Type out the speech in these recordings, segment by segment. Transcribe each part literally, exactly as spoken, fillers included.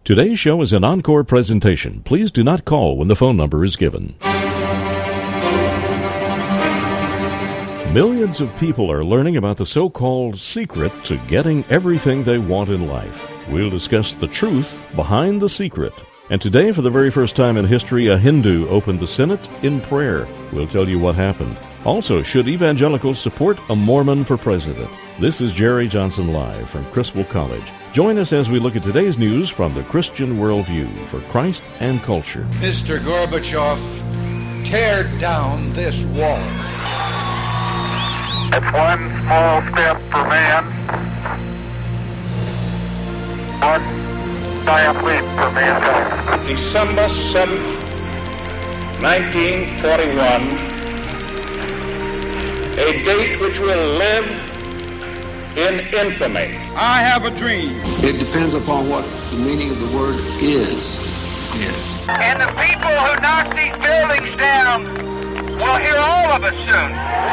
Today's show is an encore presentation. Please do not call when the phone number is given. Millions of people are learning about the so-called secret to getting everything they want in life. We'll discuss the truth behind the secret. And today, for the very first time in history, a Hindu opened the Senate in prayer. We'll tell you what happened. Also, should evangelicals support a Mormon for president? This is Jerry Johnson Live from Criswell College. Join us as we look at today's news from the Christian worldview for Christ and culture. Mister Gorbachev, tear down this wall. It's one small step for man, one giant leap for mankind. December seventh, nineteen forty-one, a date which will live in infamy. I have a dream. It depends upon what the meaning of the word is. Yes. And the people who knock these buildings down will hear all of us soon.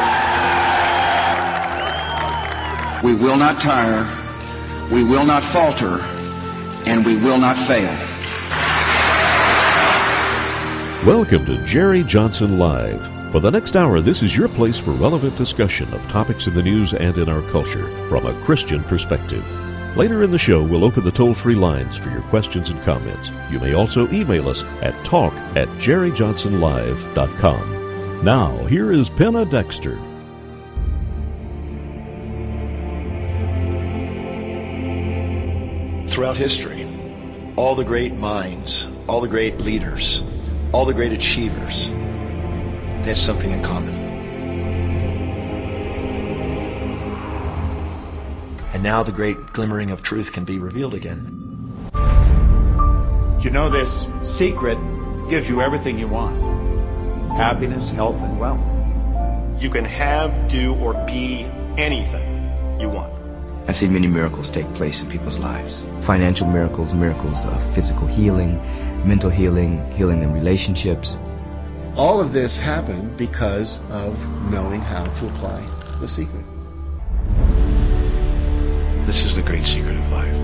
We will not tire, we will not falter, and we will not fail. Welcome to Jerry Johnson Live. For the next hour, this is your place for relevant discussion of topics in the news and in our culture from a Christian perspective. Later in the show, we'll open the toll-free lines for your questions and comments. You may also email us at talk at jerry johnson live dot com. Now, here is Penna Dexter. Throughout history, all the great minds, all the great leaders, all the great achievers, they had something in common. And now the great glimmering of truth can be revealed again. You know, this secret gives you everything you want. Happiness, health, and wealth. You can have, do, or be anything you want. I've seen many miracles take place in people's lives. Financial miracles, miracles of physical healing, mental healing, healing in relationships. All of this happened because of knowing how to apply the secret. This is the great secret of life.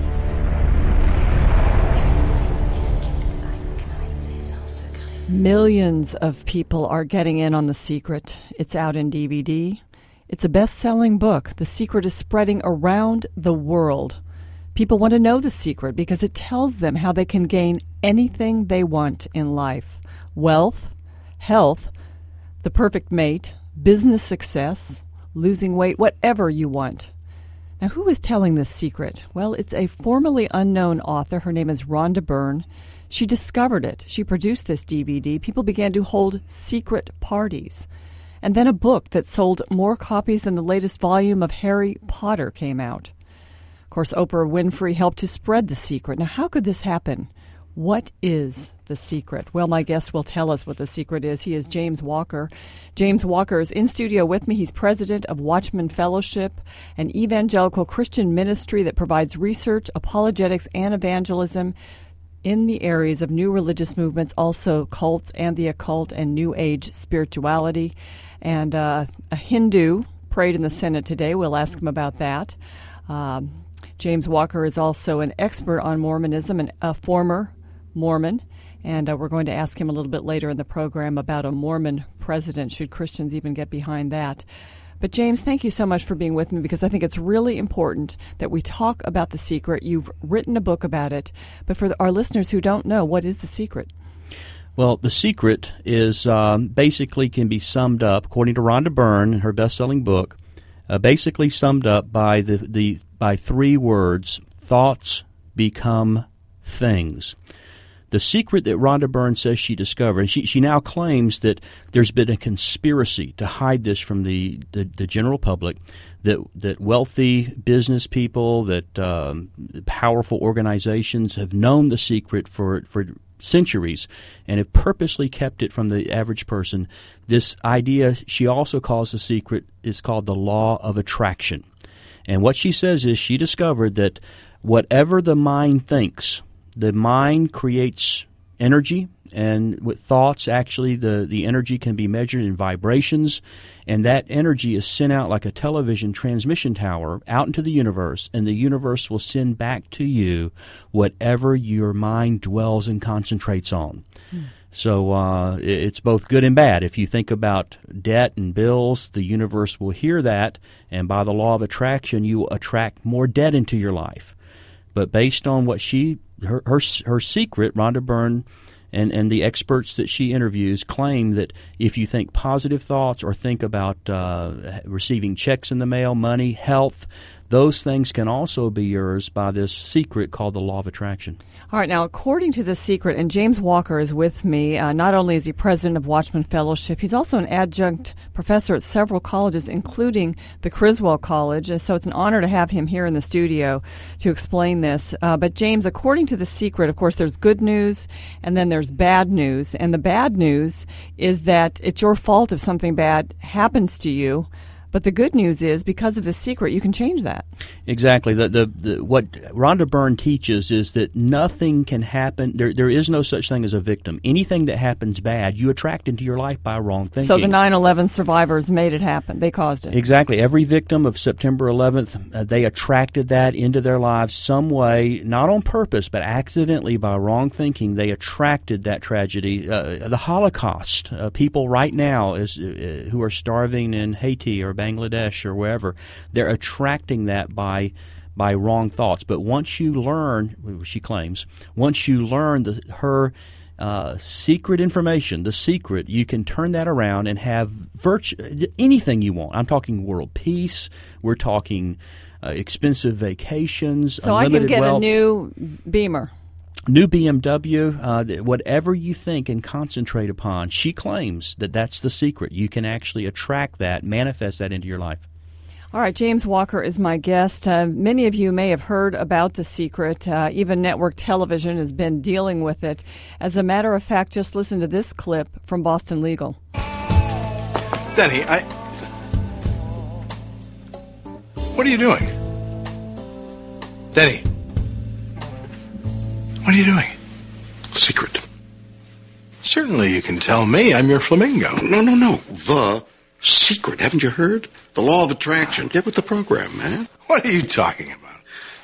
Millions of people are getting in on The Secret. It's out in D V D. It's a best-selling book. The Secret is spreading around the world. People want to know The Secret because it tells them how they can gain anything they want in life. Wealth, health, the perfect mate, business success, losing weight, whatever you want. Now, who is telling this secret? Well, it's a formerly unknown author. Her name is Rhonda Byrne. She discovered it. She produced this D V D. People began to hold secret parties. And then a book that sold more copies than the latest volume of Harry Potter came out. Of course, Oprah Winfrey helped to spread the secret. Now, how could this happen? What is the secret? Well, my guest will tell us what the secret is. He is James Walker. James Walker is in studio with me. He's president of Watchman Fellowship, an evangelical Christian ministry that provides research, apologetics, and evangelism in the areas of new religious movements, also cults and the occult and New Age spirituality. And uh, a Hindu prayed in the Senate today. We'll ask him about that. Um, James Walker is also an expert on Mormonism and a former Mormon. And uh, we're going to ask him a little bit later in the program about a Mormon president. Should Christians even get behind that? But James, thank you so much for being with me because I think it's really important that we talk about The Secret. You've written a book about it. But for our listeners who don't know, what is The Secret? Well, The Secret is um, basically can be summed up, according to Rhonda Byrne in her best-selling book, uh, basically summed up by the, the by three words: thoughts become things. The secret that Rhonda Byrne says she discovered, and she, she now claims that there's been a conspiracy to hide this from the, the, the general public, that that wealthy business people, that um, powerful organizations have known the secret for for centuries and have purposely kept it from the average person. This idea, she also calls the secret, is called the law of attraction. And what she says is she discovered that whatever the mind thinks, the mind creates energy, and with thoughts, actually, the, the energy can be measured in vibrations, and that energy is sent out like a television transmission tower out into the universe, and the universe will send back to you whatever your mind dwells and concentrates on. Hmm. So uh, it's both good and bad. If you think about debt and bills, the universe will hear that, and by the law of attraction, you will attract more debt into your life. But based on what she, her, her, her secret, Rhonda Byrne, and, and the experts that she interviews claim that if you think positive thoughts or think about uh, receiving checks in the mail, money, health, those things can also be yours by this secret called the law of attraction. All right, now, according to The Secret, and James Walker is with me, uh, not only is he president of Watchman Fellowship, he's also an adjunct professor at several colleges, including the Criswell College, so it's an honor to have him here in the studio to explain this. Uh, but, James, according to The Secret, of course, there's good news, and then there's bad news, and the bad news is that it's your fault if something bad happens to you. But the good news is, because of The Secret, you can change that. Exactly. The, the, the, what Rhonda Byrne teaches is that nothing can happen. There, there is no such thing as a victim. Anything that happens bad, you attract into your life by wrong thinking. So the nine eleven survivors made it happen. They caused it. Exactly. Every victim of September eleventh, uh, they attracted that into their lives some way, not on purpose, but accidentally by wrong thinking. They attracted that tragedy. Uh, the Holocaust, uh, people right now is, uh, who are starving in Haiti or Bangladesh or wherever, they're attracting that by by wrong thoughts. But once you learn, she claims, once you learn the, her uh, secret information, the secret, you can turn that around and have virtu- anything you want. I'm talking world peace. We're talking uh, expensive vacations, so I can get wealth. a new Beamer. New B M W, uh, whatever you think and concentrate upon, she claims that that's the secret. You can actually attract that, manifest that into your life. All right, James Walker is my guest. Uh, many of you may have heard about The Secret. Uh, even network television has been dealing with it. As a matter of fact, just listen to this clip from Boston Legal. Denny, I... What are you doing? Denny. What are you doing? Secret. Certainly you can tell me. I'm your flamingo. No, no, no. The secret. Haven't you heard? The law of attraction. Get with the program, man. What are you talking about?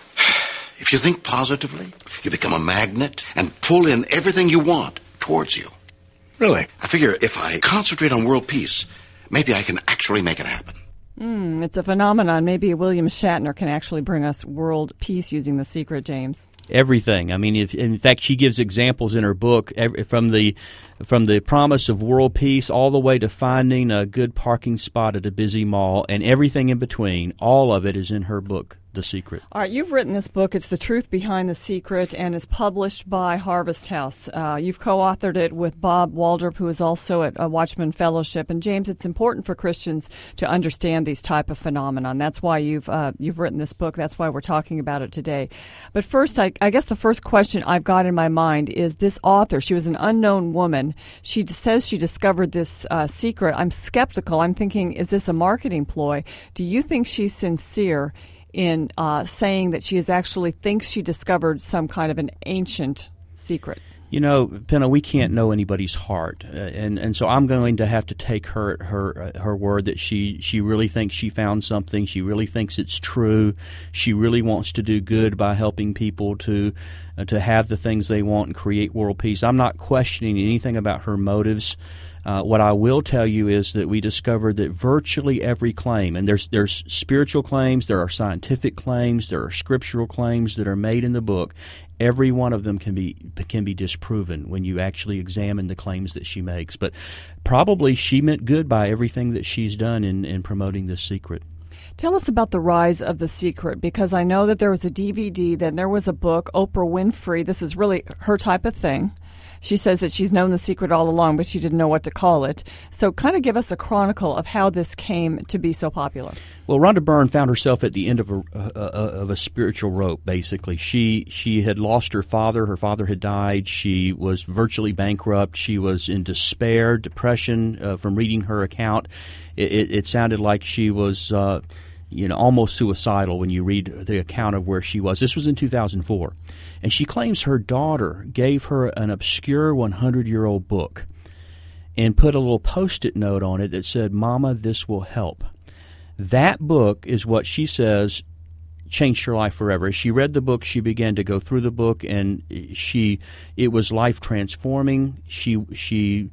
If you think positively, you become a magnet and pull in everything you want towards you. Really? I figure if I concentrate on world peace, maybe I can actually make it happen. Mm, it's a phenomenon. Maybe William Shatner can actually bring us world peace using The Secret, James. Everything. I mean, if, in fact, she gives examples in her book every, from the from the promise of world peace all the way to finding a good parking spot at a busy mall and everything in between. All of it is in her book, The Secret. All right, you've written this book. It's The Truth Behind the Secret, and is published by Harvest House. Uh, you've co-authored it with Bob Waldrop, who is also at uh, Watchman Fellowship. And James, it's important for Christians to understand these type of phenomenon. That's why you've uh, you've written this book. That's why we're talking about it today. But first, I, I guess the first question I've got in my mind is this author. She was an unknown woman. She says she discovered this uh, secret. I'm skeptical. I'm thinking, is this a marketing ploy? Do you think she's sincere in uh, saying that she is actually thinks she discovered some kind of an ancient secret? You know, Penna, we can't know anybody's heart, uh, and and so I'm going to have to take her her uh, her word that she she really thinks she found something. She really thinks it's true. She really wants to do good by helping people to uh, to have the things they want and create world peace. I'm not questioning anything about her motives. Uh, what I will tell you is that we discovered that virtually every claim, and there's there's spiritual claims, there are scientific claims, there are scriptural claims that are made in the book. Every one of them can be can be disproven when you actually examine the claims that she makes. But probably she meant good by everything that she's done in, in promoting this secret. Tell us about the rise of The Secret, because I know that there was a D V D, then there was a book, Oprah Winfrey. This is really her type of thing. She says that she's known The Secret all along, but she didn't know what to call it. So kind of give us a chronicle of how this came to be so popular. Well, Rhonda Byrne found herself at the end of a, uh, of a spiritual rope, basically. She she had lost her father. Her father had died. She was virtually bankrupt. She was in despair, depression uh, from reading her account. It, it, it sounded like she was... Uh, you know, almost suicidal when you read the account of where she was. This was in two thousand four. And she claims her daughter gave her an obscure hundred-year-old book and put a little Post-it note on it that said, "Mama, this will help." That book is what she says changed her life forever. As she read the book, she began to go through the book, and she it was life transforming. She she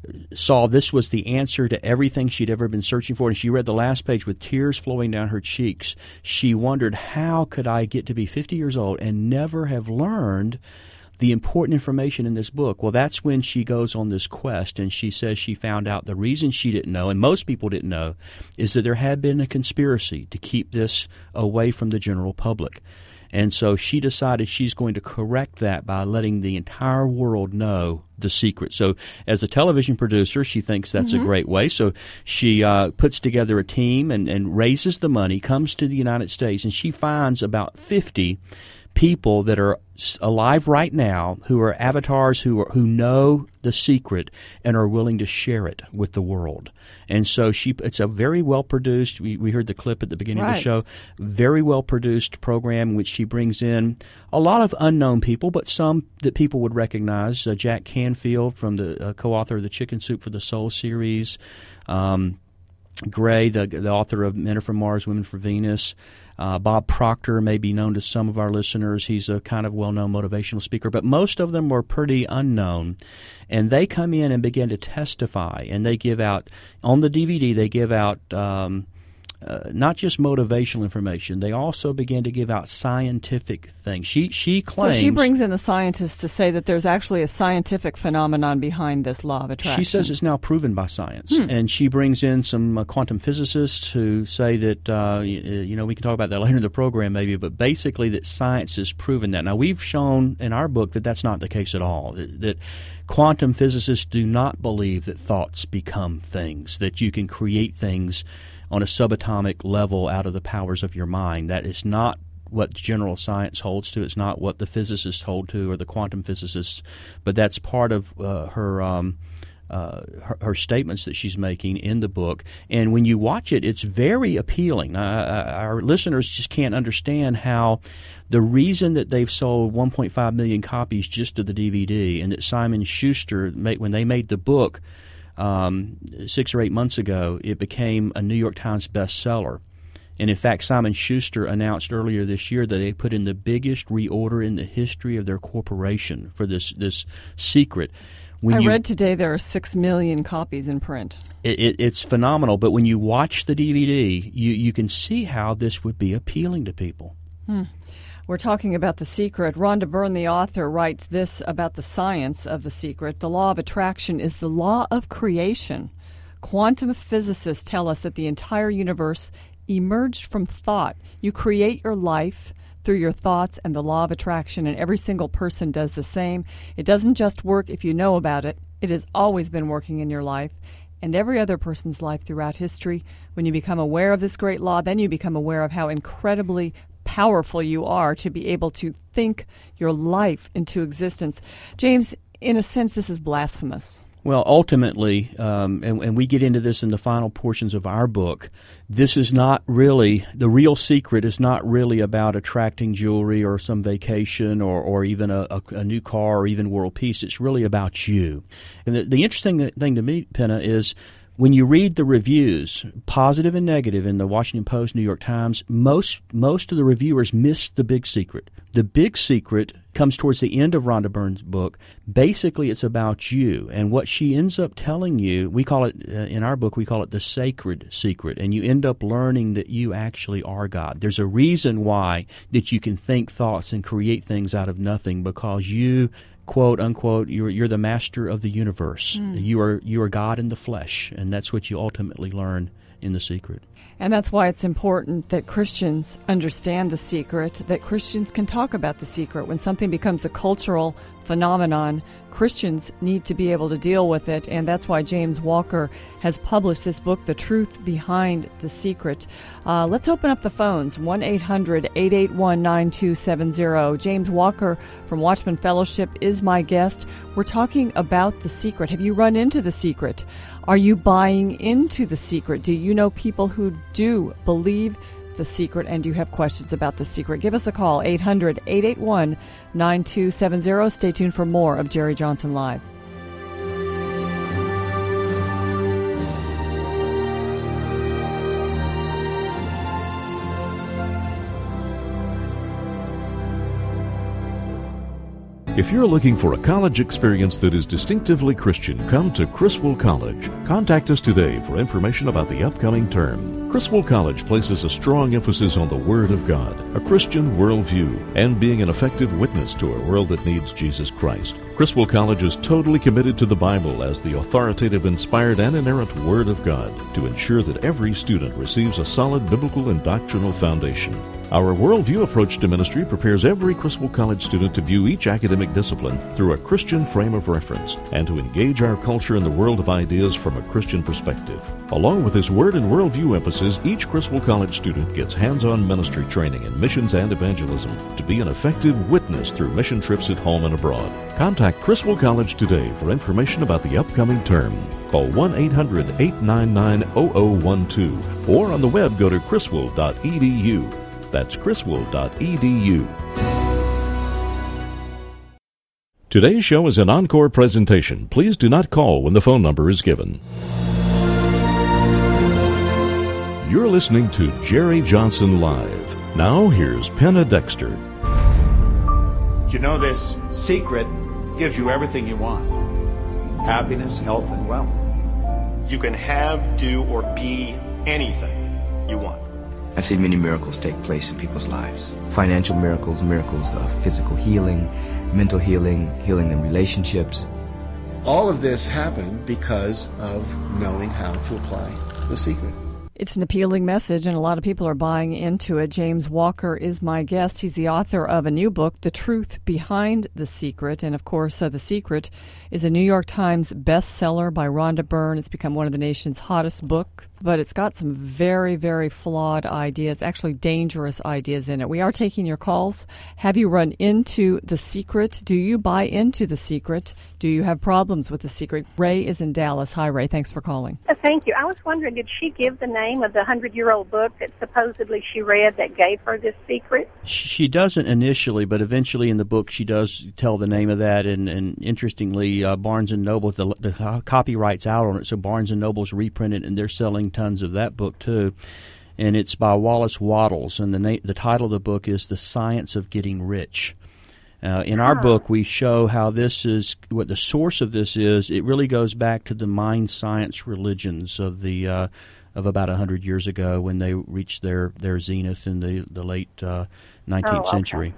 saw this was the answer to everything she'd ever been searching for, and she read the last page with tears flowing down her cheeks. She wondered, how could I get to be fifty years old and never have learned the important information in this book? Well, that's when she goes on this quest, and she says she found out the reason she didn't know, and most people didn't know, is that there had been a conspiracy to keep this away from the general public. And so she decided she's going to correct that by letting the entire world know the secret. So as a television producer, she thinks that's mm-hmm. a great way. So she uh, puts together a team and, and raises the money, comes to the United States, and she finds about fifty people that are alive right now who are avatars who are, who know the secret and are willing to share it with the world. And so she it's a very well produced, we, we heard the clip at the beginning right. of the show, very well produced program in which she brings in a lot of unknown people, but some that people would recognize. Uh, Jack Canfield, from the uh, co-author of the Chicken Soup for the Soul series, um, Gray, the, the author of Men Are From Mars, Women for Venus. Uh, Bob Proctor may be known to some of our listeners. He's a kind of well-known motivational speaker, but most of them were pretty unknown. And they come in and begin to testify, and they give out, on the D V D, they give out um, uh, not just motivational information. They also begin to give out scientific things. She she claims... So she brings in the scientists to say that there's actually a scientific phenomenon behind this law of attraction. She says it's now proven by science. Hmm. And she brings in some uh, quantum physicists who say that, uh, you, you know, we can talk about that later in the program maybe, but basically that science has proven that. Now, we've shown in our book that that's not the case at all, that, that quantum physicists do not believe that thoughts become things, that you can create things on a subatomic level out of the powers of your mind. That is not what general science holds to. It's not what the physicists hold to, or the quantum physicists, but that's part of uh, her, um, uh, her her statements that she's making in the book. And when you watch it, it's very appealing. Uh, our listeners just can't understand how the reason that they've sold one point five million copies just of the D V D, and that Simon Schuster, made, when they made the book um, six or eight months ago, it became a New York Times bestseller. And in fact, Simon Schuster announced earlier this year that they put in the biggest reorder in the history of their corporation for this this secret. When I you, read today there are six million copies in print. It, it, it's phenomenal, but when you watch the D V D, you, you can see how this would be appealing to people. Hmm. We're talking about The Secret. Rhonda Byrne, the author, writes this about the science of The Secret. The law of attraction is the law of creation. Quantum physicists tell us that the entire universe emerged from thought. You create your life through your thoughts and the law of attraction, and every single person does the same. It doesn't just work if you know about it. It has always been working in your life and every other person's life throughout history. When you become aware of this great law, then you become aware of how incredibly powerful you are to be able to think your life into existence. James, in a sense, this is blasphemous. Well, ultimately, um, and, and we get into this in the final portions of our book, this is not really, the real secret is not really about attracting jewelry or some vacation or, or even a, a, a new car or even world peace. It's really about you. And the, the interesting thing to me, Penna, is when you read the reviews, positive and negative, in the Washington Post, New York Times, most most of the reviewers miss the big secret. The big secret comes towards the end of Rhonda Byrne's book. Basically, it's about you. And what she ends up telling you, we call it, uh, in our book, we call it the sacred secret. And you end up learning that you actually are God. There's a reason why that you can think thoughts and create things out of nothing, because you, quote unquote, you're you're the master of the universe. Mm. You are you are God in the flesh, and that's what you ultimately learn in The Secret. And that's why it's important that Christians understand The Secret, that Christians can talk about The Secret. When something becomes a cultural phenomenon, Christians need to be able to deal with it, and that's why James Walker has published this book, The Truth Behind The Secret. Uh, let's open up the phones, one eight hundred eight eight one nine two seven zero. James Walker from Watchman Fellowship is my guest. We're talking about The Secret. Have you run into The Secret? Are you buying into The Secret? Do you know people who do believe The Secret and you have questions about The Secret, give us a call, eight hundred, eight eight one, nine two seven zero. Stay tuned for more of Jerry Johnson Live. If you're looking for a college experience that is distinctively Christian, come to Criswell College. Contact us today for information about the upcoming term. Criswell College places a strong emphasis on the Word of God, a Christian worldview, and being an effective witness to a world that needs Jesus Christ. Criswell College is totally committed to the Bible as the authoritative, inspired, and inerrant Word of God to ensure that every student receives a solid biblical and doctrinal foundation. Our worldview approach to ministry prepares every Criswell College student to view each academic discipline through a Christian frame of reference and to engage our culture in the world of ideas from a Christian perspective. Along with this word and worldview emphasis, each Criswell College student gets hands-on ministry training in missions and evangelism to be an effective witness through mission trips at home and abroad. Contact Criswell College today for information about the upcoming term. Call one eight hundred, eight nine nine, zero zero one two or on the web go to criswell dot e d u. That's criswell dot e d u. Today's show is an encore presentation. Please do not call when the phone number is given. You're listening to Jerry Johnson Live. Now here's Penna Dexter. You know, this secret gives you everything you want. Happiness, health, and wealth. You can have, do, or be anything you want. I've seen many miracles take place in people's lives. Financial miracles, miracles of physical healing, mental healing, healing in relationships. All of this happened because of knowing how to apply the secret. It's an appealing message, and a lot of people are buying into it. James Walker is my guest. He's the author of a new book, The Truth Behind the Secret. And, of course, uh, The Secret is a New York Times bestseller by Rhonda Byrne. It's become one of the nation's hottest books, but it's got some very, very flawed ideas, actually dangerous ideas in it. We are taking your calls. Have you run into The Secret? Do you buy into The Secret? Do you have problems with The Secret? Ray is in Dallas. Hi, Ray. Thanks for calling. Uh, thank you. I was wondering, did she give the name of the hundred-year-old book that supposedly she read that gave her this secret? She doesn't initially, but eventually in the book she does tell the name of that. And, and interestingly, uh, Barnes and Noble, the, the copyright's out on it, so Barnes and Noble's reprinted, and they're selling tons of that book too. And it's by Wallace Wattles, and the na- the title of the book is The Science of Getting Rich. Uh, in our book, we show how this is, what the source of this is. It really goes back to the mind science religions of the uh, of about a hundred years ago when they reached their, their zenith in the the late uh, nineteenth oh, okay. century.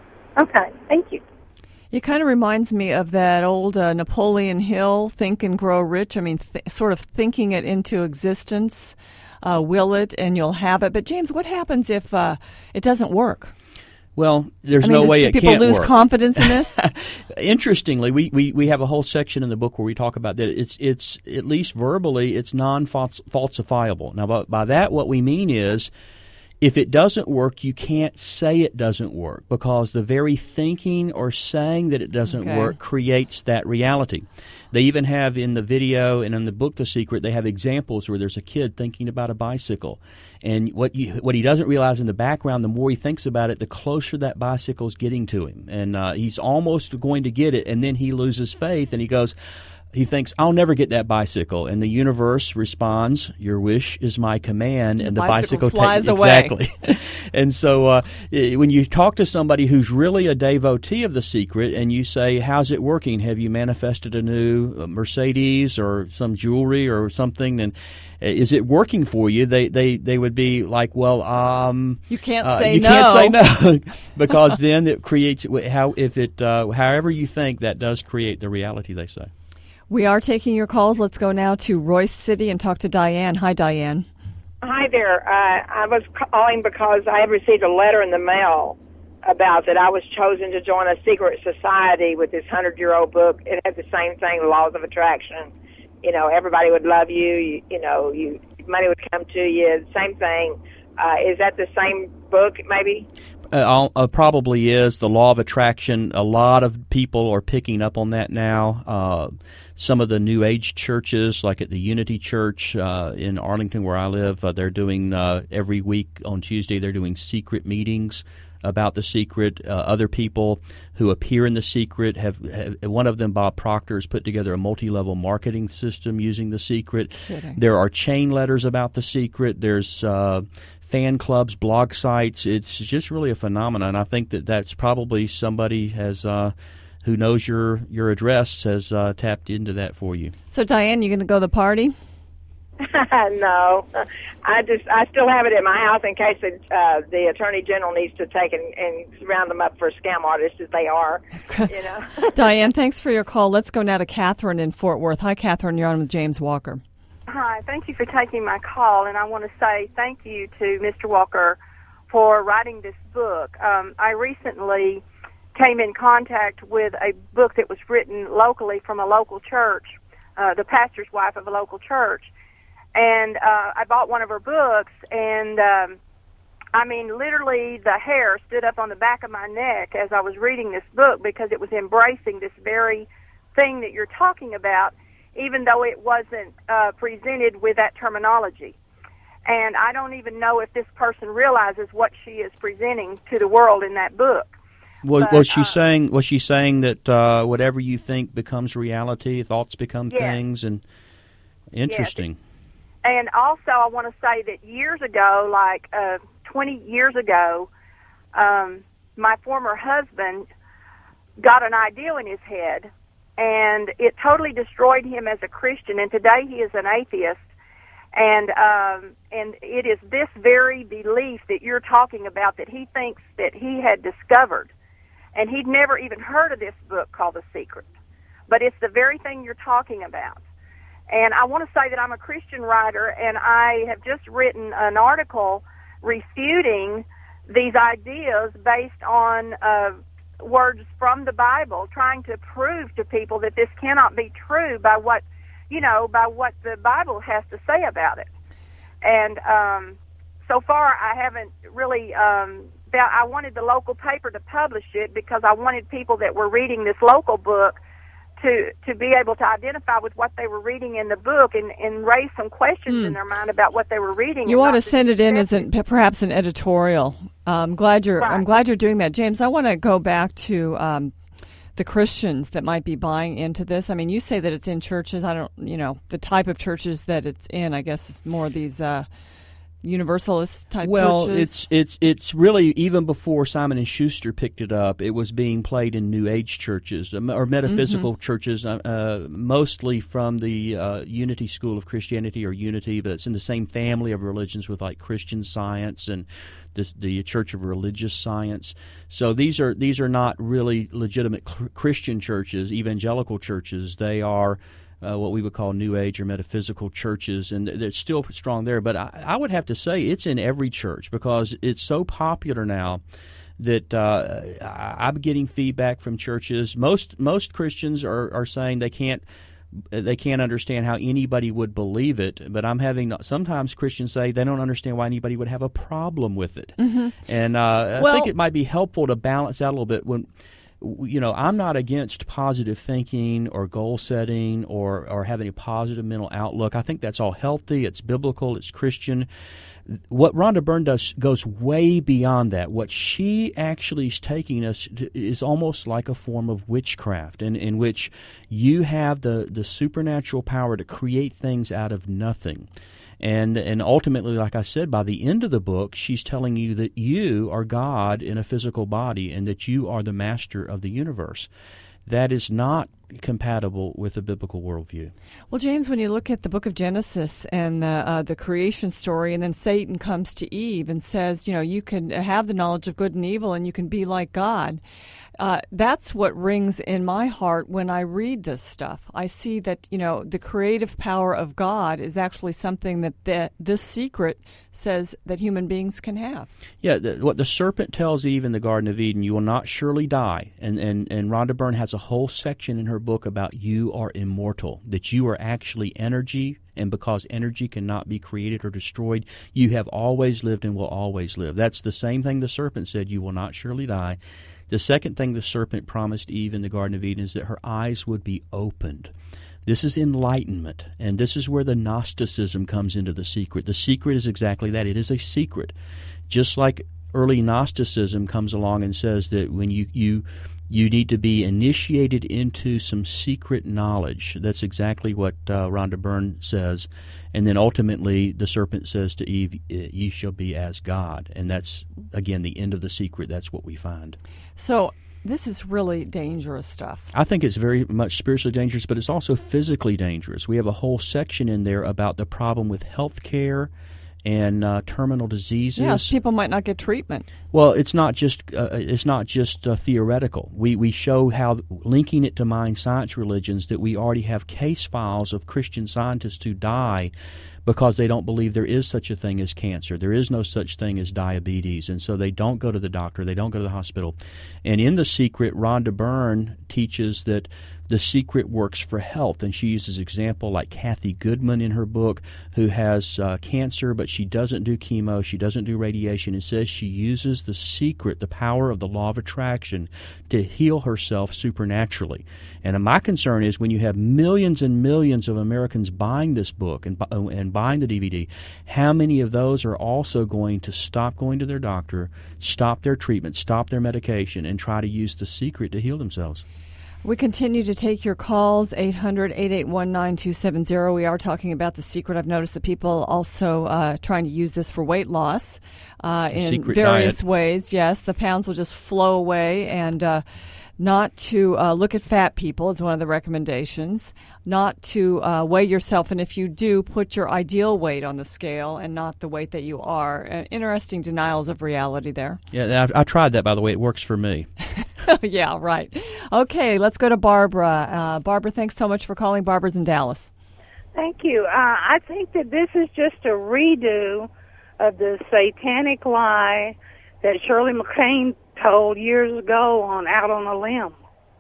Okay, thank you. It kind of reminds me of that old uh, Napoleon Hill, Think and Grow Rich. I mean, th- sort of thinking it into existence, uh, will it and you'll have it. But James, what happens if uh, it doesn't work? Well, there's I mean, no does, way do it people can't lose work. confidence in this? Interestingly, we, we, we have a whole section in the book where we talk about that. It's it's at least verbally, it's non-falsifiable. Now, by, by that, what we mean is, if it doesn't work, you can't say it doesn't work, because the very thinking or saying that it doesn't okay. work creates that reality. They even have in the video and in the book, The Secret, they have examples where there's a kid thinking about a bicycle. And what you, what he doesn't realize in the background, the more he thinks about it, the closer that bicycle is getting to him. And uh, he's almost going to get it, and then he loses faith, and he goes, he thinks, I'll never get that bicycle. And the universe responds, your wish is my command. And, and the bicycle, bicycle flies ta- away. Exactly. And so uh, when you talk to somebody who's really a devotee of The Secret and you say, how's it working? Have you manifested a new Mercedes or some jewelry or something? And is it working for you? They they, they would be like, well, um, you can't uh, say you no. You can't say no, because then it creates how if it uh, however you think, that does create the reality, they say. We are taking your calls. Let's go now to Royce City and talk to Diane. Hi, Diane. Hi there. Uh, I was calling because I had received a letter in the mail about that I was chosen to join a secret society with this hundred-year-old book. It had the same thing, the laws of attraction. You know, everybody would love you. You, you know, you money would come to you. Same thing. Uh, is that the same book, maybe? Uh, uh, probably is. The law of attraction, a lot of people are picking up on that now. Uh, some of the New Age churches, like at the Unity Church uh, in Arlington where I live, uh, they're doing uh, every week on Tuesday, they're doing secret meetings about the secret. Uh, other people who appear in the secret have, have, one of them, Bob Proctor, has put together a multi-level marketing system using the secret. Kidding. There are chain letters about the secret. There's uh, fan clubs, blog sites. It's just really a phenomenon. I think that that's probably somebody has uh, who knows your your address has uh, tapped into that for you. So, Diane, you going to go to the party? No, I just I still have it at my house in case the, uh, the Attorney General needs to take and, and round them up for scam artists as they are. You know. Diane, thanks for your call. Let's go now to Catherine in Fort Worth. Hi, Catherine. You're on with James Walker. Hi. Thank you for taking my call, and I want to say thank you to Mister Walker for writing this book. Um, I recently came in contact with a book that was written locally from a local church, uh, the pastor's wife of a local church. And uh, I bought one of her books, and um, I mean, literally the hair stood up on the back of my neck as I was reading this book because it was embracing this very thing that you're talking about, even though it wasn't uh, presented with that terminology. And I don't even know if this person realizes what she is presenting to the world in that book. Was, but, was she uh, saying? Was she saying that uh, whatever you think becomes reality? Thoughts become yes. things, and interesting. Yes. And also, I want to say that years ago, like uh, twenty years ago, um, my former husband got an idea in his head, and it totally destroyed him as a Christian. And today, he is an atheist. And um, and it is this very belief that you're talking about that he thinks that he had discovered. And he'd never even heard of this book called The Secret. But it's the very thing you're talking about. And I want to say that I'm a Christian writer, and I have just written an article refuting these ideas based on uh, words from the Bible, trying to prove to people that this cannot be true by what, you know, by what the Bible has to say about it. And um, so far, I haven't really. Um, I wanted the local paper to publish it because I wanted people that were reading this local book to to be able to identify with what they were reading in the book and, and raise some questions mm. in their mind about what they were reading. You want to send it in as an, perhaps an editorial. I'm glad you're. Right. I'm glad you're doing that, James. I want to go back to um, the Christians that might be buying into this. I mean, you say that it's in churches. I don't. You know, the type of churches that it's in. I guess is more these uh, Universalist type well, churches. Well, it's it's it's really, even before Simon and Schuster picked it up, it was being played in New Age churches or metaphysical mm-hmm. churches, uh, mostly from the uh, Unity School of Christianity or Unity, but it's in the same family of religions with like Christian Science and the, the Church of Religious Science. So these are these are not really legitimate Christian churches, evangelical churches. They are Uh, what we would call New Age or metaphysical churches, and it's still strong there. But I, I would have to say it's in every church because it's so popular now that uh, I'm getting feedback from churches. Most most Christians are, are saying they can't they can't understand how anybody would believe it. But I'm having sometimes Christians say they don't understand why anybody would have a problem with it. Mm-hmm. And uh, well, I think it might be helpful to balance out a little bit when. You know, I'm not against positive thinking or goal setting or, or having a positive mental outlook. I think that's all healthy. It's biblical. It's Christian. What Rhonda Byrne does goes way beyond that. What she actually is taking us to is almost like a form of witchcraft in, in which you have the, the supernatural power to create things out of nothing. And and ultimately, like I said, by the end of the book, she's telling you that you are God in a physical body and that you are the master of the universe. That is not compatible with a biblical worldview. Well, James, when you look at the book of Genesis and the, uh, the creation story, and then Satan comes to Eve and says, you know, you can have the knowledge of good and evil and you can be like God. Uh, that's what rings in my heart when I read this stuff. I see that, you know, the creative power of God is actually something that the, this secret says that human beings can have. Yeah, the, what the serpent tells Eve in the Garden of Eden, you will not surely die. And, and, and Rhonda Byrne has a whole section in her book about you are immortal, that you are actually energy, and because energy cannot be created or destroyed, you have always lived and will always live. That's the same thing the serpent said, you will not surely die. The second thing the serpent promised Eve in the Garden of Eden is that her eyes would be opened. This is enlightenment, and this is where the Gnosticism comes into the secret. The secret is exactly that. It is a secret. Just like early Gnosticism comes along and says that when you, you, you need to be initiated into some secret knowledge. That's exactly what uh, Rhonda Byrne says. And then ultimately the serpent says to Eve, ye shall be as God. And that's, again, the end of the secret. That's what we find. So this is really dangerous stuff. I think it's very much spiritually dangerous, but it's also physically dangerous. We have a whole section in there about the problem with health care and uh, terminal diseases. Yes, people might not get treatment. Well, it's not just uh, it's not just uh, theoretical. We we show how, linking it to mind science religions, that we already have case files of Christian scientists who die because they don't believe there is such a thing as cancer. There is no such thing as diabetes, and so they don't go to the doctor. They don't go to the hospital. And in The Secret, Rhonda Byrne teaches that the secret works for health, and she uses example like Kathy Goodman in her book, who has uh, cancer, but she doesn't do chemo, she doesn't do radiation, and says she uses the secret, the power of the law of attraction, to heal herself supernaturally. And my concern is when you have millions and millions of Americans buying this book and, and buying the D V D, how many of those are also going to stop going to their doctor, stop their treatment, stop their medication, and try to use the secret to heal themselves? We continue to take your calls, eight hundred, eight eight one, nine two seven zero. We are talking about The Secret. I've noticed that people also uh, trying to use this for weight loss uh, in secret various diet. ways. Yes, the pounds will just flow away, and uh, not to uh, look at fat people is one of the recommendations, not to uh, weigh yourself, and if you do, put your ideal weight on the scale and not the weight that you are. Uh, interesting denials of reality there. Yeah, I, I tried that, by the way. It works for me. Yeah, right. Okay, let's go to Barbara. Uh, Barbara, thanks so much for calling. Barbara's in Dallas. Thank you. Uh, I think that this is just a redo of the satanic lie that Shirley MacLaine told years ago on Out on a Limb.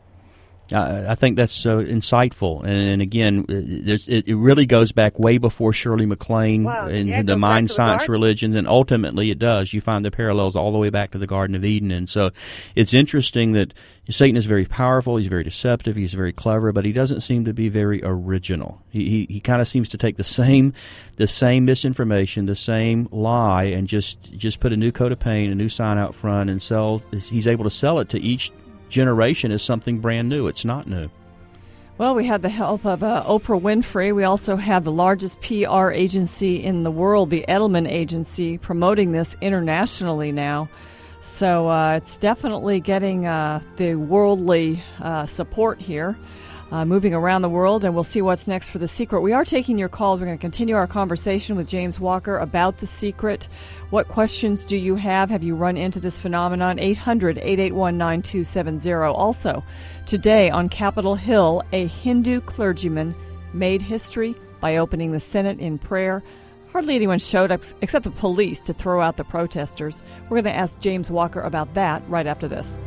Uh, I think that's so insightful, and, and again, it, it really goes back way before Shirley MacLaine well, and yeah, the mind science the religions, and ultimately it does. You find the parallels all the way back to the Garden of Eden, and so it's interesting that Satan is very powerful, he's very deceptive, he's very clever, but he doesn't seem to be very original. He he, he kind of seems to take the same the same misinformation, the same lie, and just just put a new coat of paint, a new sign out front, and sell. He's able to sell it to each generation as something brand new. It's not new. Well, we have the help of uh, Oprah Winfrey. We also have the largest P R agency in the world, the Edelman Agency, promoting this internationally now. So uh, it's definitely getting uh, the worldly uh, support here, uh, moving around the world, and we'll see what's next for The Secret. We are taking your calls. We're going to continue our conversation with James Walker about The Secret. What questions do you have? Have you run into this phenomenon? eight hundred, eight eight one, nine two seven zero. Also, today on Capitol Hill, a Hindu clergyman made history by opening the Senate in prayer. Hardly anyone showed up except the police to throw out the protesters. We're going to ask James Walker about that right after this.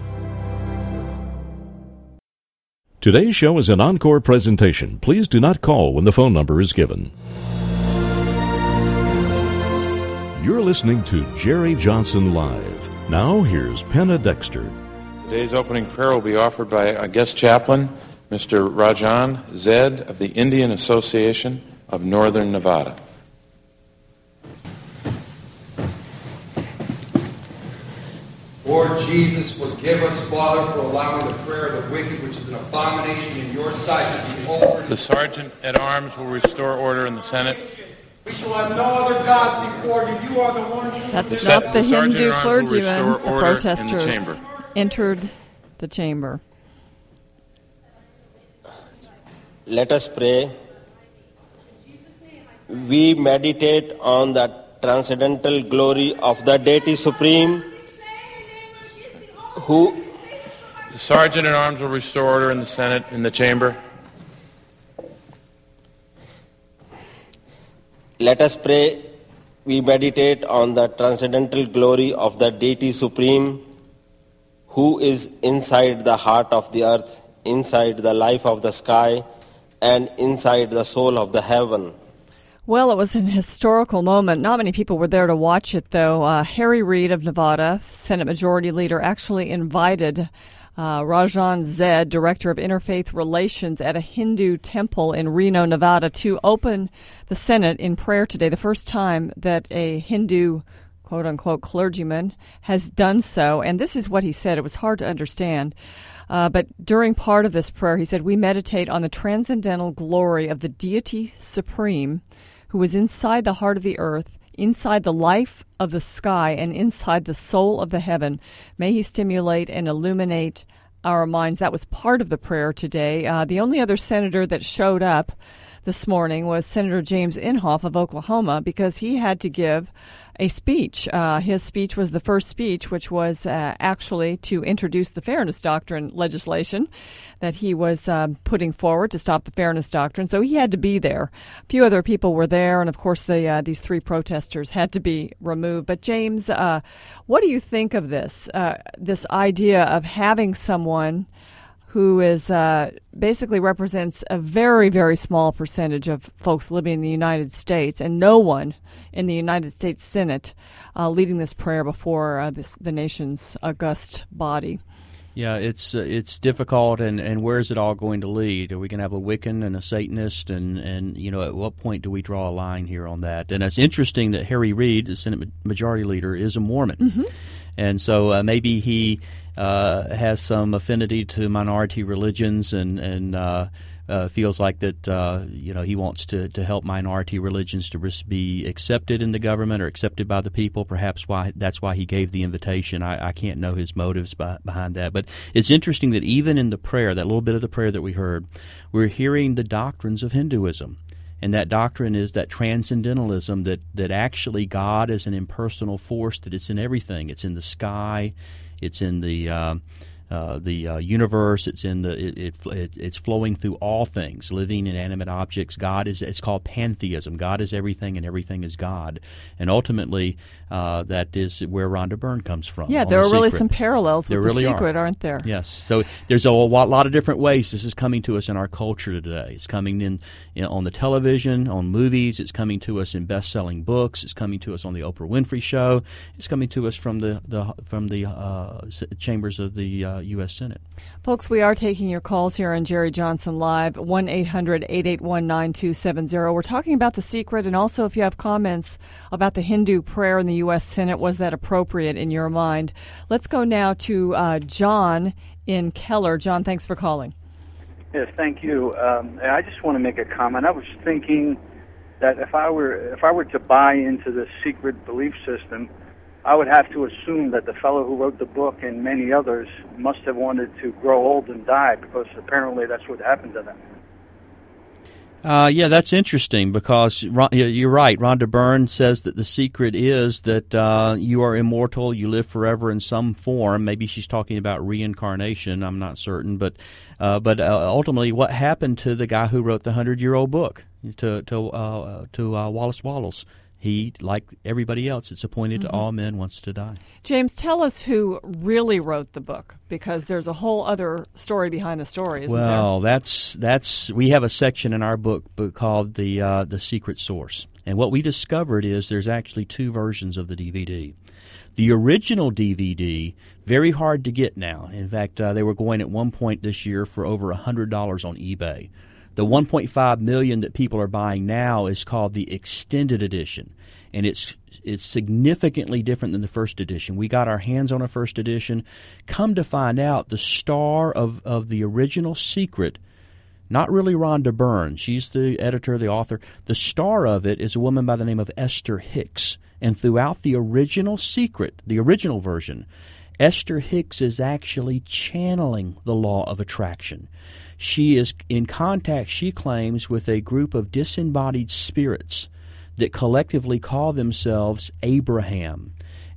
Today's show is an encore presentation. Please do not call when the phone number is given. You're listening to Jerry Johnson Live. Now, here's Penna Dexter. Today's opening prayer will be offered by a guest chaplain, Mister Rajan Zed of the Indian Association of Northern Nevada. Lord Jesus, forgive us, Father, for allowing the prayer of the wicked, which is an abomination in your sight, to be altered. The Sergeant at Arms will restore order in the Senate. We shall have no other gods before you. You are the one true. That's The not se- the the Sergeant Hindu at Arms will clergyman. restore The order in the protesters chamber. entered the chamber. Let us pray. We meditate on the transcendental glory of the Deity Supreme, who The Sergeant at Arms will restore order in the Senate, in the chamber. Let us pray. We meditate on the transcendental glory of the Deity Supreme, who is inside the heart of the earth, inside the life of the sky, and inside the soul of the heaven. Well, it was an historical moment. Not many people were there to watch it, though. Uh, Harry Reid of Nevada, Senate Majority Leader, actually invited Uh, Rajan Zed, Director of Interfaith Relations at a Hindu temple in Reno, Nevada, to open the Senate in prayer today, the first time that a Hindu, quote-unquote, clergyman has done so. And this is what he said. It was hard to understand. Uh, but during part of this prayer, he said, we meditate on the transcendental glory of the Deity Supreme, who is inside the heart of the earth, inside the life of the sky, and inside the soul of the heaven. May he stimulate and illuminate our minds. That was part of the prayer today. Uh, the only other senator that showed up this morning was Senator James Inhofe of Oklahoma, because he had to give a speech. Uh, his speech was the first speech, which was uh, actually to introduce the Fairness Doctrine legislation that he was um, putting forward to stop the Fairness Doctrine. So he had to be there. A few other people were there, and of course, the uh, these three protesters had to be removed. But James, uh, what do you think of this? Uh, this idea of having someone who is uh, basically represents a very, very small percentage of folks living in the United States, and no one in the United States Senate uh, leading this prayer before uh, this, the nation's august body. Yeah, it's uh, it's difficult, and, and where is it all going to lead? Are we going to have a Wiccan and a Satanist, and, and you know, at what point do we draw a line here on that? And it's interesting that Harry Reid, the Senate Majority Leader, is a Mormon, mm-hmm. and so uh, maybe he uh, has some affinity to minority religions, and and uh, uh, feels like that uh, you know he wants to, to help minority religions to be accepted in the government or accepted by the people. Perhaps why that's why he gave the invitation. I, I can't know his motives by, behind that, but it's interesting that even in the prayer, that little bit of the prayer that we heard, we're hearing the doctrines of Hinduism. And that doctrine is that transcendentalism, that, that actually God is an impersonal force, that it's in everything. It's in the sky, it's in the uh, uh, the uh, universe, it's in the it, it, it it's flowing through all things, living, inanimate objects. God is it's called pantheism. God is everything, and everything is God. And ultimately, uh, that is where Rhonda Byrne comes from. Yeah, there the are really Secret. some parallels there with really The Secret, are. aren't there? Yes. So there's a lot of different ways this is coming to us in our culture today. It's coming in, in on the television, on movies. It's coming to us in best-selling books. It's coming to us on the Oprah Winfrey Show. It's coming to us from the, the from the uh, chambers of the uh, U S Senate. Folks, we are taking your calls here on Jerry Johnson Live, one eight hundred eight eight one nine two seven zero. We're talking about The Secret, and also if you have comments about the Hindu prayer in the U S Senate, was that appropriate in your mind? Let's go now to uh, John in Keller. John, thanks for calling. Yes, thank you. Um, I just want to make a comment. I was thinking that if I were if I were to buy into the secret belief system, I would have to assume that the fellow who wrote the book and many others must have wanted to grow old and die, because apparently that's what happened to them. Uh, yeah, that's interesting, because you're right. Rhonda Byrne says that the secret is that uh, you are immortal, you live forever in some form. Maybe she's talking about reincarnation. I'm not certain, but uh, but uh, ultimately, what happened to the guy who wrote the hundred-year-old book, to to uh, to uh, Wallace Wattles? He, like everybody else, it's appointed mm-hmm. to all men once to die. James, tell us who really wrote the book, because there's a whole other story behind the story, isn't well, there? Well, that's that's we have a section in our book called the uh, the Secret Source, and what we discovered is there's actually two versions of the D V D. The original D V D, very hard to get now. In fact, uh, they were going at one point this year for over one hundred dollars on eBay. The one point five million dollars that people are buying now is called the extended edition, and it's it's significantly different than the first edition. We got our hands on a first edition. Come to find out, the star of, of the original Secret, not really Rhonda Byrne, she's the editor, the author. The star of it is a woman by the name of Esther Hicks, and throughout the original Secret, the original version, Esther Hicks is actually channeling the law of attraction. She is in contact, she claims, with a group of disembodied spirits that collectively call themselves Abraham.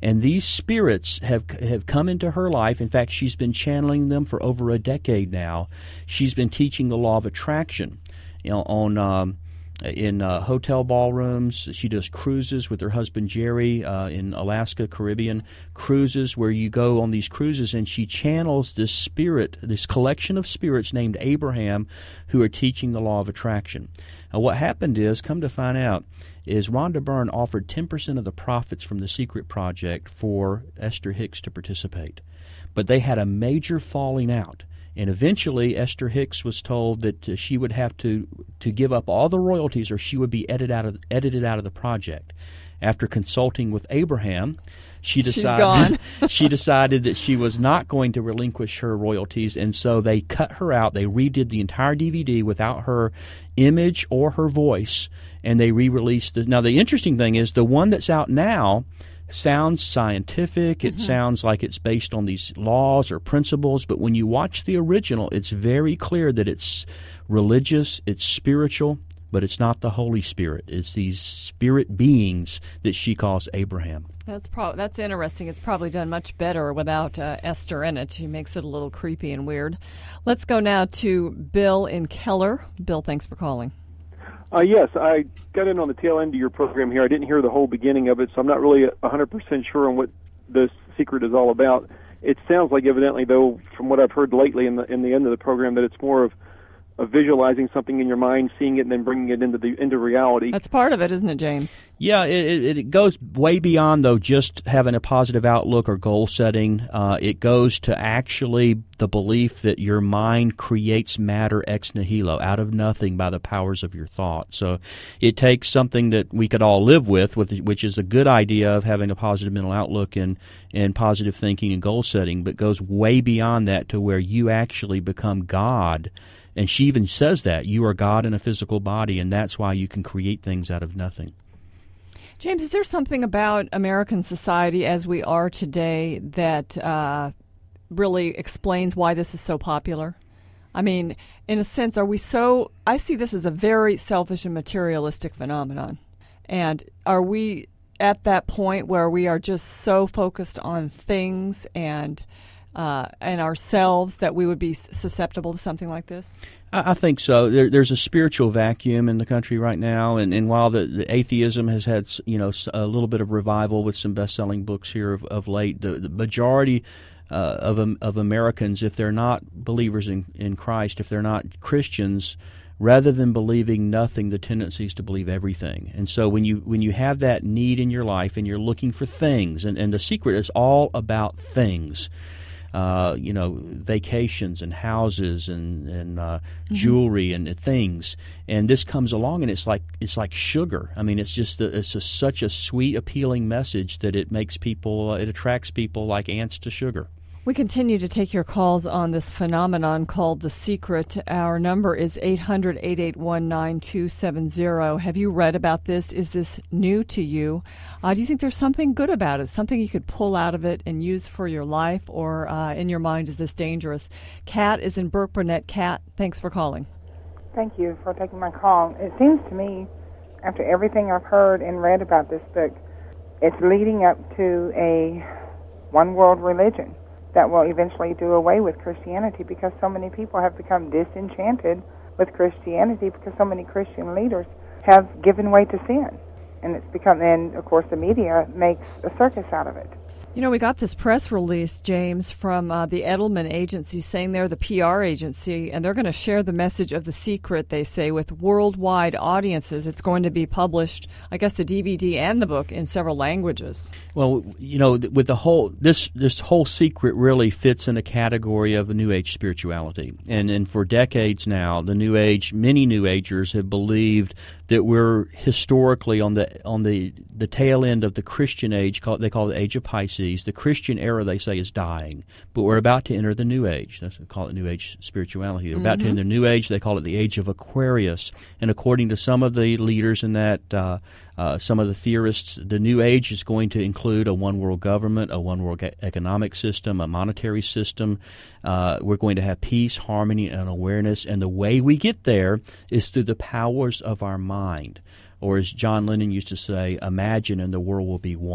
And these spirits have have come into her life. In fact, she's been channeling them for over a decade now. She's been teaching the law of attraction, you know, on um, in uh, hotel ballrooms. She does cruises with her husband Jerry uh, in Alaska, Caribbean cruises, where you go on these cruises, and she channels this spirit, this collection of spirits named Abraham, who are teaching the law of attraction. Now, what happened is, come to find out, is Rhonda Byrne offered ten percent of the profits from the Secret Project for Esther Hicks to participate. But they had a major falling out. And eventually, Esther Hicks was told that uh, she would have to, to give up all the royalties, or she would be edited out of edited out of the project. After consulting with Abraham, she decided she decided that she was not going to relinquish her royalties, and so they cut her out. They redid the entire D V D without her image or her voice, and they re-released it. Now, the interesting thing is the one that's out now sounds scientific. It mm-hmm. sounds like it's based on these laws or principles, but when you watch the original, it's very clear that it's religious, it's spiritual, but it's not the Holy Spirit. It's these spirit beings that she calls Abraham. That's pro- that's interesting. It's probably done much better without uh, Esther in it. She makes it a little creepy and weird. Let's go now to Bill in Keller. Bill, thanks for calling. Uh, yes, I got in on the tail end of your program here. I didn't hear the whole beginning of it, so I'm not really one hundred percent sure on what the secret is all about. It sounds like, evidently, though, from what I've heard lately in the in the end of the program, that it's more of, of visualizing something in your mind, seeing it, and then bringing it into the into reality. That's part of it, isn't it, James? Yeah, it, it goes way beyond, though, just having a positive outlook or goal setting. Uh, it goes to actually the belief that your mind creates matter ex nihilo, out of nothing, by the powers of your thought. So it takes something that we could all live with, with which is a good idea of having a positive mental outlook and, and positive thinking and goal setting, but goes way beyond that to where you actually become God. And she even says that you are God in a physical body, and that's why you can create things out of nothing. James, is there something about American society as we are today that uh, really explains why this is so popular? I mean, in a sense, are we so... I see this as a very selfish and materialistic phenomenon. And are we at that point where we are just so focused on things and... Uh, and ourselves that we would be susceptible to something like this? I, I think so. There, there's a spiritual vacuum in the country right now, and, and while the, the atheism has had, you know, a little bit of revival with some best-selling books here of, of late, the, the majority uh, of of Americans, if they're not believers in, in Christ, if they're not Christians, rather than believing nothing, the tendency is to believe everything. And so when you when you have that need in your life and you're looking for things, and, and the secret is all about things. Uh, you know, vacations and houses and and uh, mm-hmm. jewelry and uh, things, and this comes along and it's like it's like sugar. I mean, it's just a, it's a, such a sweet, appealing message that it makes people, uh, it attracts people like ants to sugar. We continue to take your calls on this phenomenon called The Secret. Our number is eight hundred, eight eight one, nine two seven zero. Have you read about this? Is this new to you? Uh, do you think there's something good about it, something you could pull out of it and use for your life, or uh, in your mind, is this dangerous? Kat is in Burke Burnett. Kat, thanks for calling. Thank you for taking my call. It seems to me, after everything I've heard and read about this book, it's leading up to a one-world religion that will eventually do away with Christianity, because so many people have become disenchanted with Christianity because so many Christian leaders have given way to sin. And it's become, and of course the media makes a circus out of it. You know, we got this press release, James, from uh, the Edelman Agency, saying they're the P R agency, and they're going to share the message of The Secret, they say, with worldwide audiences. It's going to be published, I guess, the D V D and the book in several languages. Well, you know, with the whole, this this whole secret really fits in a category of a New Age spirituality. And, and for decades now, the New Age, many New Agers have believed that we're historically on the on the, the tail end of the Christian age. Called, they call it the Age of Pisces. The Christian era, they say, is dying, but we're about to enter the New Age. That's what they call it, New Age spirituality. They're mm-hmm. about to enter the New Age. They call it the Age of Aquarius. And according to some of the leaders in that, uh, uh, some of the theorists, the New Age is going to include a one-world government, a one-world economic system, a monetary system. Uh, we're going to have peace, harmony, and awareness. And the way we get there is through the powers of our mind. Or as John Lennon used to say, imagine and the world will be one.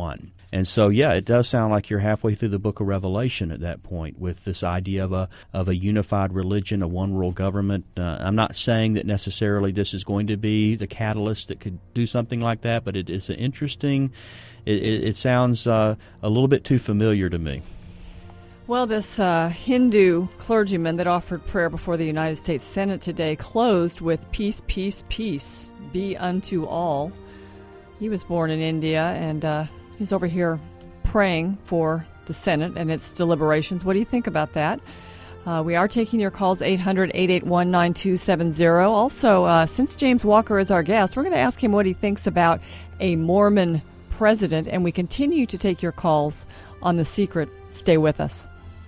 And so, yeah, it does sound like you're halfway through the book of Revelation at that point with this idea of a of a unified religion, a one-world government. Uh, I'm not saying that necessarily this is going to be the catalyst that could do something like that, but it is an interesting, it, it, it sounds uh, a little bit too familiar to me. Well, this uh, Hindu clergyman that offered prayer before the United States Senate today closed with peace, peace, peace, be unto all. He was born in India, and uh, he's over here praying for the Senate and its deliberations. What do you think about that? Uh, we are taking your calls, eight hundred, eight eight one, nine two seven zero. Also, uh, since James Walker is our guest, we're going to ask him what he thinks about a Mormon president, and we continue to take your calls on The Secret. Stay with us.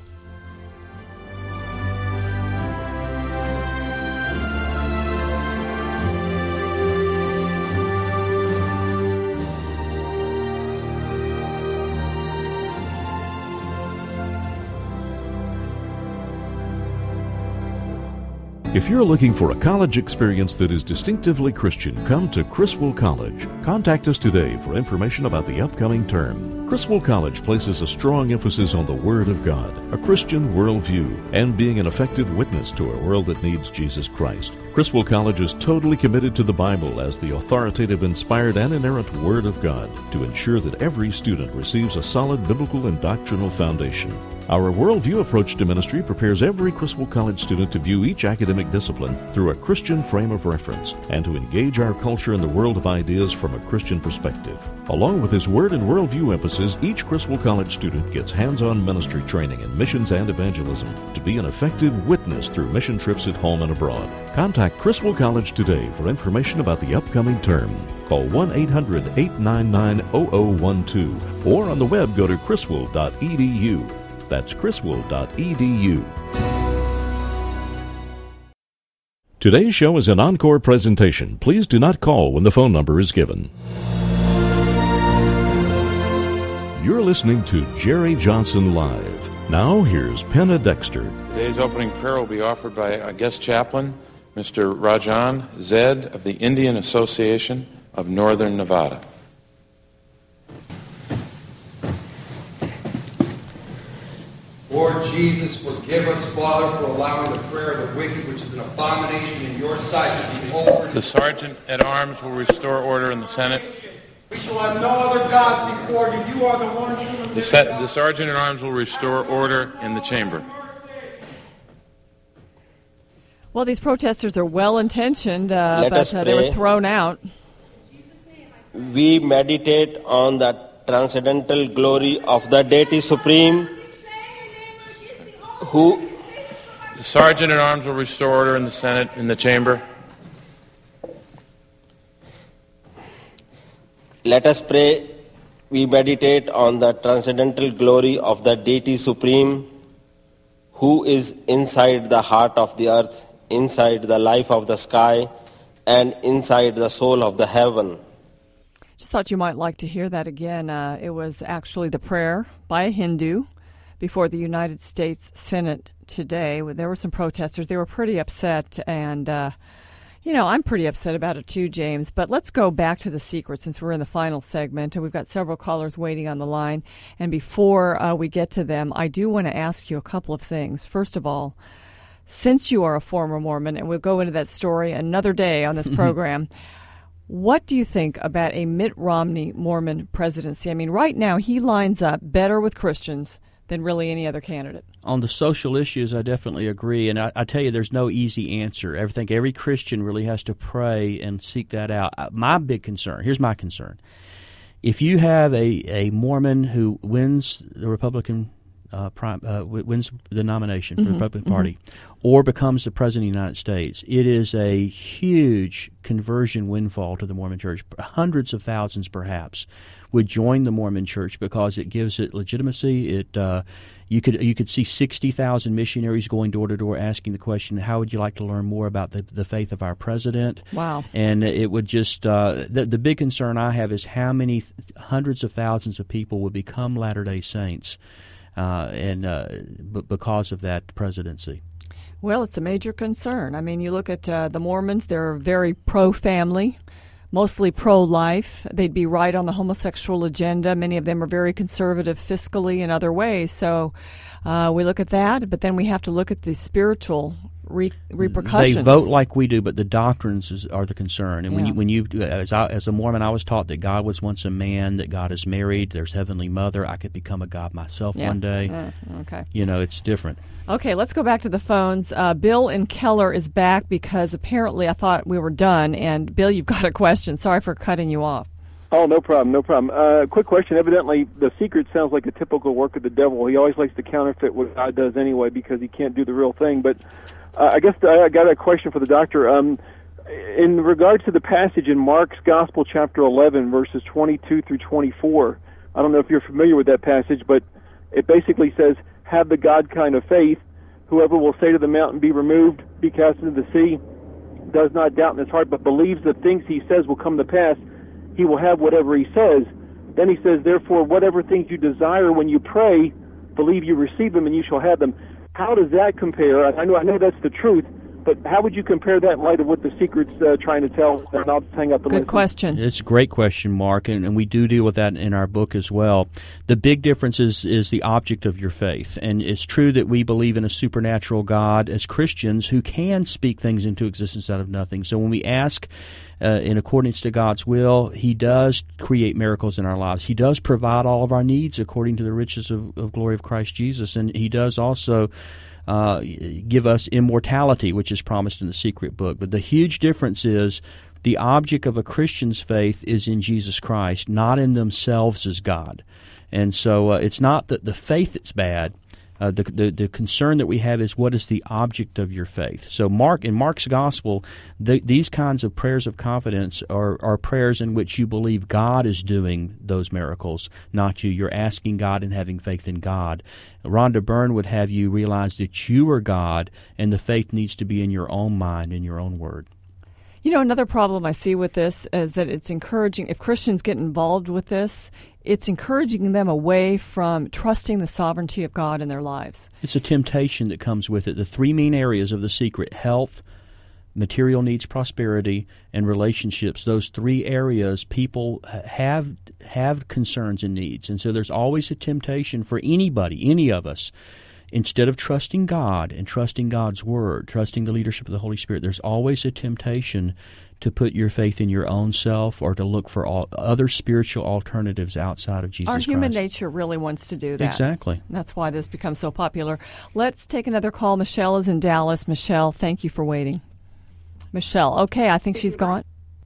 If you're looking for a college experience that is distinctively Christian, come to Criswell College. Contact us today for information about the upcoming term. Criswell College places a strong emphasis on the Word of God, a Christian worldview, and being an effective witness to a world that needs Jesus Christ. Criswell College is totally committed to the Bible as the authoritative, inspired, and inerrant Word of God to ensure that every student receives a solid biblical and doctrinal foundation. Our worldview approach to ministry prepares every Criswell College student to view each academic discipline through a Christian frame of reference and to engage our culture in the world of ideas from a Christian perspective. Along with his Word and worldview emphasis, each Criswell College student gets hands-on ministry training in missions and evangelism to be an effective witness through mission trips at home and abroad. Contact Criswell College today for information about the upcoming term. Call one eight hundred, eight nine nine, zero zero one two or on the web go to criswell dot e d u. That's criswell dot e d u. Today's show is an encore presentation. Please do not call when the phone number is given. You're listening to Jerry Johnson Live. Now, here's Penna Dexter. Today's opening prayer will be offered by a guest chaplain, Mister Rajan Zed of the Indian Association of Northern Nevada. Lord Jesus, forgive us, Father, for allowing the prayer of the wicked, which is an abomination in your sight, to be offered. The Sergeant at Arms will restore order in the Senate. We shall have no other gods before you. You are the one true. The, set, the Sergeant at Arms will restore order in the chamber. Well, these protesters are well-intentioned, uh, but uh, they were thrown out. We meditate on the transcendental glory of the Deity Supreme, who... The Sergeant at Arms will restore order in the Senate, in the chamber. Let us pray. We meditate on the transcendental glory of the Deity Supreme, who is inside the heart of the earth, inside the life of the sky, and inside the soul of the heaven. Just thought you might like to hear that again. Uh, it was actually the prayer by a Hindu before the United States Senate today. There were some protesters. They were pretty upset, and, uh, you know, I'm pretty upset about it too, James. But let's go back to The Secret since we're in the final segment, and we've got several callers waiting on the line. And before uh, we get to them, I do want to ask you a couple of things. First of all, since you are a former Mormon, and we'll go into that story another day on this program, what do you think about a Mitt Romney Mormon presidency? I mean, right now he lines up better with Christians than really any other candidate. On the social issues, I definitely agree. And I, I tell you, there's no easy answer. I think every Christian really has to pray and seek that out. My big concern, here's my concern. If you have a, a Mormon who wins the Republican uh, prime, uh, wins the nomination for mm-hmm, the Republican mm-hmm. Party or becomes the President of the United States, it is a huge conversion windfall to the Mormon Church. Hundreds of thousands, perhaps, would join the Mormon Church because it gives it legitimacy. It uh, you could you could see sixty thousand missionaries going door to door asking the question, "How would you like to learn more about the, the faith of our president?" Wow! And it would just uh, the the big concern I have is how many th- hundreds of thousands of people would become Latter-day Saints, uh, and uh, b- because of that presidency. Well, it's a major concern. I mean, you look at uh, the Mormons; they're very pro-family. mostly pro-life. They'd be right on the homosexual agenda. Many of them are very conservative fiscally in other ways. So uh, we look at that, but then we have to look at the spiritual re- repercussions. They vote like we do, but the doctrines is, are the concern. And Yeah. when you, when you as, I, as a Mormon, I was taught that God was once a man, that God is married, there's Heavenly Mother. I could become a God myself Yeah. one day. Uh, okay. You know, it's different. Okay, let's go back to the phones. Uh, Bill in Keller is back because apparently I thought we were done. And Bill, you've got a question. Sorry for cutting you off. Oh, no problem, no problem. Uh, quick question. Evidently, The Secret sounds like a typical work of the devil. He always likes to counterfeit what God does anyway because he can't do the real thing. But uh, I guess I got a question for the doctor. Um, in regards to the passage in Mark's Gospel, chapter eleven, verses twenty-two through twenty-four, I don't know if you're familiar with that passage, but it basically says, have the God kind of faith. Whoever will say to the mountain, be removed, be cast into the sea, does not doubt in his heart, but believes the things he says will come to pass, he will have whatever he says. Then he says, therefore, whatever things you desire when you pray, believe you receive them and you shall have them. How does that compare? I know I know that's the truth, but how would you compare that in light of what The Secret's uh, trying to tell? And I'll just hang up and Good listen. question. It's a great question, Mark, and, and we do deal with that in our book as well. The big difference is, is the object of your faith. And it's true that we believe in a supernatural God as Christians who can speak things into existence out of nothing. So when we ask uh, in accordance to God's will, He does create miracles in our lives. He does provide all of our needs according to the riches of, of glory of Christ Jesus. And He does also Uh, give us immortality, which is promised in the Secret Book. But the huge difference is the object of a Christian's faith is in Jesus Christ, not in themselves as God. And so uh, it's not that the faith that's bad. Uh, the, the the concern that we have is what is the object of your faith. So Mark in Mark's Gospel, the, these kinds of prayers of confidence are, are prayers in which you believe God is doing those miracles, not you. You're asking God and having faith in God. Rhonda Byrne would have you realize that you are God, and the faith needs to be in your own mind, in your own word. You know, another problem I see with this is that it's encouraging, if Christians get involved with this, it's encouraging them away from trusting the sovereignty of God in their lives. It's a temptation that comes with it. The three main areas of The Secret, health, material needs, prosperity, and relationships, those three areas, people have have concerns and needs. And so there's always a temptation for anybody, any of us, instead of trusting God and trusting God's Word, trusting the leadership of the Holy Spirit, there's always a temptation to put your faith in your own self or to look for all other spiritual alternatives outside of Jesus Our Christ. human nature really wants to do that. Exactly. That's why this becomes so popular. Let's take another call. Michelle is in Dallas. Michelle, thank you for waiting. Michelle, okay, I think she's gone.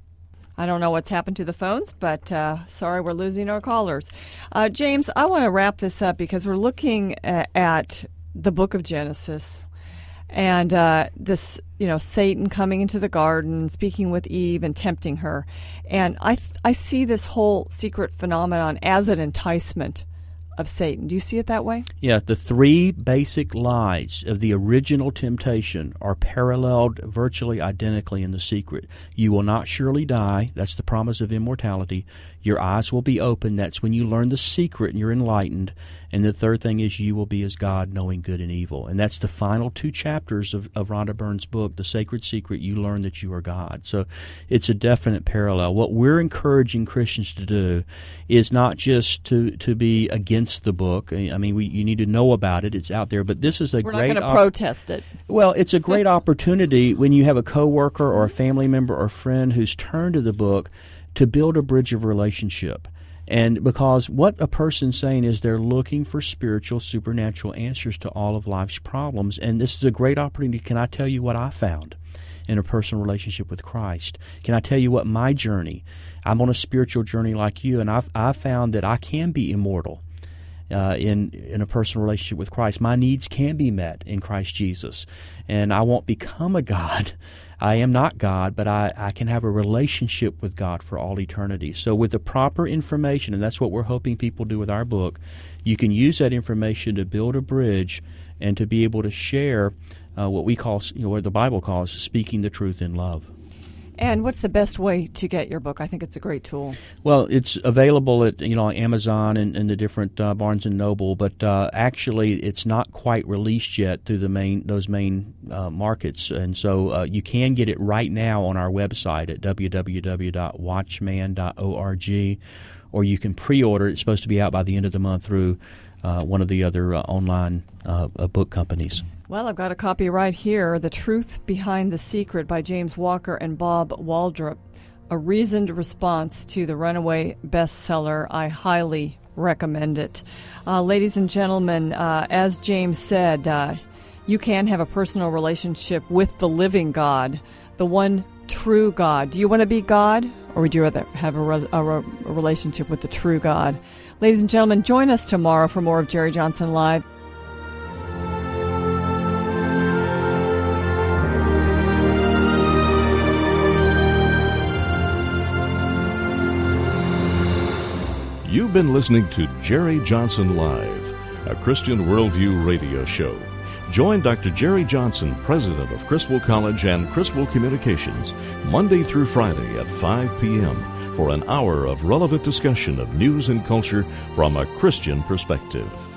I don't know what's happened to the phones, but uh, sorry, we're losing our callers. Uh, James, I want to wrap this up because we're looking at, at the book of Genesis and uh, this, you know, Satan coming into the garden, speaking with Eve and tempting her. And I, th- I see this whole secret phenomenon as an enticement of Satan. Do you see it that way? Yeah, the three basic lies of the original temptation are paralleled virtually identically in The Secret. You will not surely die. That's the promise of immortality. Your eyes will be open. That's when you learn the secret and you're enlightened. And the third thing is you will be as God, knowing good and evil. And that's the final two chapters of, of Rhonda Byrne's book, The Sacred Secret. You learn that you are God. So it's a definite parallel. What we're encouraging Christians to do is not just to, to be against the book. I mean, we, you need to know about it. It's out there. But this is a We're great... not going to op- protest it. Well, it's a great opportunity when you have a coworker or a family member or friend who's turned to the book to build a bridge of relationship. And because what a person's saying is they're looking for spiritual, supernatural answers to all of life's problems. And this is a great opportunity. Can I tell you what I found in a personal relationship with Christ? Can I tell you what my journey? I'm on a spiritual journey like you, and I've, I've found that I can be immortal uh, in, in a personal relationship with Christ. My needs can be met in Christ Jesus. And I won't become a God. I am not God, but I, I can have a relationship with God for all eternity. So with the proper information, and that's what we're hoping people do with our book, you can use that information to build a bridge and to be able to share uh, what we call, you know, what the Bible calls speaking the truth in love. And what's the best way to get your book? I think it's a great tool. Well, it's available at you know Amazon and, and the different uh, Barnes and Noble, but uh, actually it's not quite released yet through the main those main uh, markets, and so uh, you can get it right now on our website at w w w dot watchman dot org, or you can pre-order. It's supposed to be out by the end of the month through uh, one of the other uh, online uh, uh, book companies. Well, I've got a copy right here, The Truth Behind the Secret by James Walker and Bob Waldrop, a reasoned response to the runaway bestseller. I highly recommend it. Uh, ladies and gentlemen, uh, as James said, uh, you can have a personal relationship with the living God, the one true God. Do you want to be God, or would you rather have a, re- a, re- a relationship with the true God? Ladies and gentlemen, join us tomorrow for more of Jerry Johnson Live. You've been listening to Jerry Johnson Live, a Christian Worldview radio show. Join Doctor Jerry Johnson, president of Criswell College and Criswell Communications, Monday through Friday at five p.m. for an hour of relevant discussion of news and culture from a Christian perspective.